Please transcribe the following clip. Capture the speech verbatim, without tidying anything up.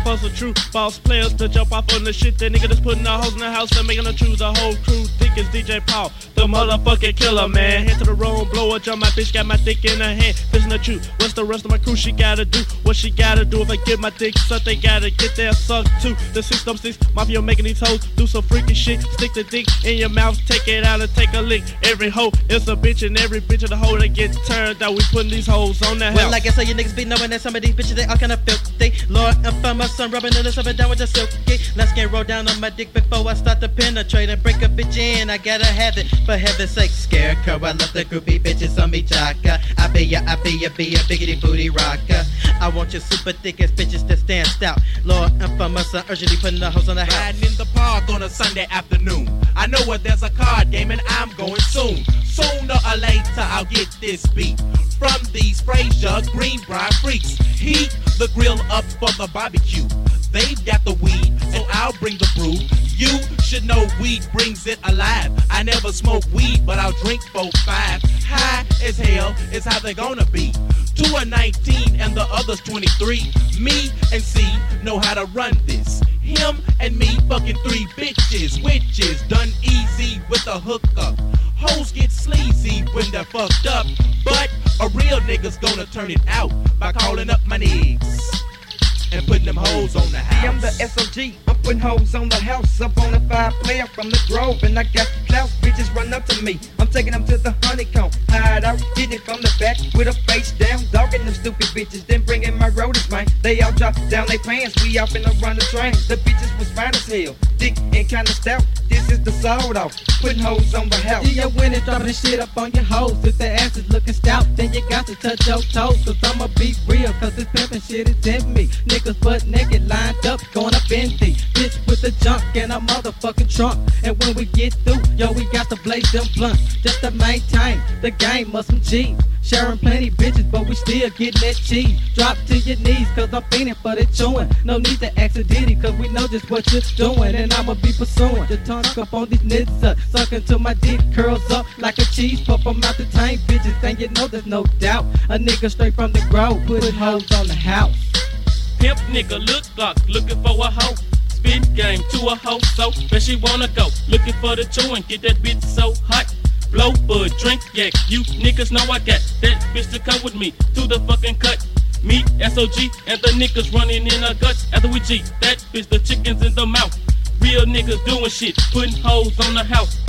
for some true boss players to jump off on the shit. That nigga that's putting the hoes in the house and making them choose the whole crew. Think it's D J Paul, the motherfucking killer, man. Head to the room, blow a drum, my bitch got my dick in her hand. Fishing the truth, what's the rest of my crew? She gotta do what she gotta do. If I get my dick sucked, they gotta get their sucked too. The six up six mafia making these hoes do some freaky shit. Stick the dick in your mouth, take it out and take a lick. Every hoe is a bitch and every bitch in the hoe that get turned out. We putting these hoes on the house. Well, I guess all you niggas be knowing that some of these bitches they all kinda filthy. Lord, and find my son rubbing this up and down with the silky. Let's get roll down on my dick before I start to penetrate and break a bitch in. I gotta have it, for heaven's sake. Scarecrow, I love the groupie bitches on me chaka. I be ya, I be ya, be ya, biggity booty rocker. I want your super thick ass bitches that stand stout. Lord, and find my son urgently putting the hoes on the house. Riding in the park on a Sunday afternoon. I know where there's a card game and I'm going soon. Sooner or later I'll get this beat from these Frazier Greenbrier freaks. Heat the grill up for the barbecue. They've got the weed, so I'll bring the brew. You should know weed brings it alive. I never smoke weed, but I'll drink four five. High as hell is how they gonna be. Two are nineteen and the other's twenty-three. Me and C know how to run this. Him and me fucking three bitches, witches done easy with a hookup. Hoes get sleazy when they're fucked up, but a real nigga's gonna turn it out by calling up my niggas and putting them hoes on the house. See, I'm the S O G, I'm putting hoes on the house. Up on a five player from the Grove, and I got clout. Bitches run up to me, I'm taking them to the honeycomb. Hide out, getting it from the back with a face down. Dogging them stupid bitches, then bringing my rollers, man. They all drop down their pants, we off in the run the train. The bitches was fine as hell, thick and kinda stout. This is the sold off, putting hoes on the house. Yeah, when it's dropping this shit up on your hoes. If the ass is looking stout, then you got to touch your toes. Cause I'ma be real, cause this pimpin' shit is in me. Niggas butt naked, lined up, going up in the bitch with the junk and a motherfucking trunk. And when we get through, yo, we got to blaze them blunts just to maintain the game of some G's. Sharing plenty bitches, but we still getting that cheese. Drop to your knees, cause I'm fiending for the chewing. No need to ask a ditty, cause we know just what you're doing. And I'ma be pursuing the tongue up on these nits up. Sucking till my dick curls up like a cheese puff. I'm out to tame bitches, and you know there's no doubt. A nigga straight from the grove, putting hoes on the house. Pimp nigga, look block, looking for a hoe. Spit game to a hoe, so where she wanna go. Looking for the chewing, get that bitch so hot. Blow bud, drink yak, you niggas know I got that bitch to come with me to the fucking cut. Me, S O G, and the niggas running in our guts. After we G, that bitch, the chickens in the mouth. Real niggas doing shit, putting hoes on the house.